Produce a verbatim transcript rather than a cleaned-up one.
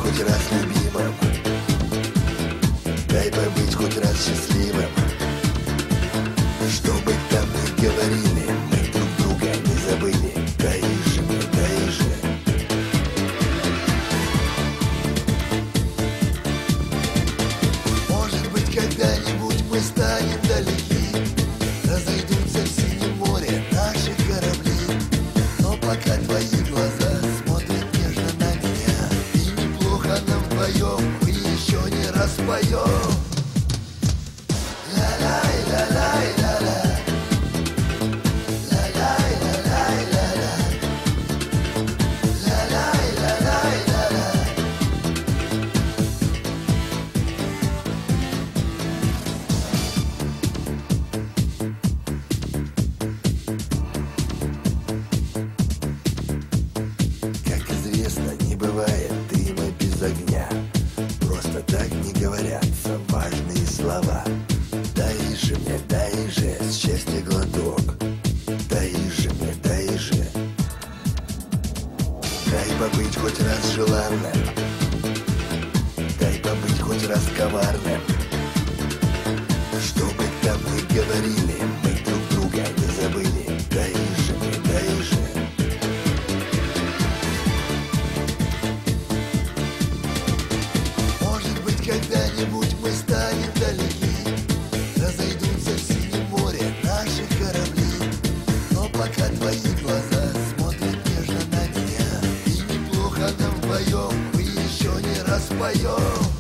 хоть раз любимым, дай побыть хоть раз счастливым. Что бы там ни говорили, мы друг друга не забыли. Дай же мне, дай же. Может быть, когда-нибудь мы станем далеки, разойдутся в синем море наши корабли. Но пока твои глаза смотрят нежно на меня, и неплохо нам вдвоем, мы еще не распоем. Ла-лай, ла-лай, ла-ла. Ла-лай, ла-лай, ла-ла. Ла-лай, ла-лай, ла-ла. Как известно, не бывает дыма без огня. Просто так не говорятся важные слова. Дай же мне, дай же, счастье глоток. Дай же мне, дай же. Дай побыть хоть раз желанным, дай побыть хоть раз коварным. Что бы там ни говорили, мы друг друга не забыли. Дай же мне, дай же. Может быть, когда-нибудь мы станем далеки, разойдутся в синем море наши корабли. Но пока твои глаза смотрят нежно на меня, и неплохо нам вдвоем, мы еще не распоем.